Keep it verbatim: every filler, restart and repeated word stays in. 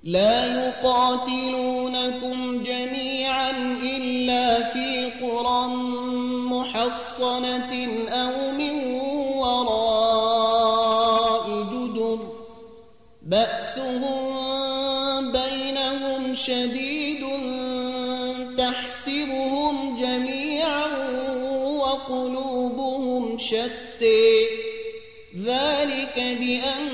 لا يقاتلونكم جميعا إلا في قرى محصنة أو من وراء جدر بأسهم بينهم شديد تحسبهم جميعا وقلوبهم شتى ذلك بأن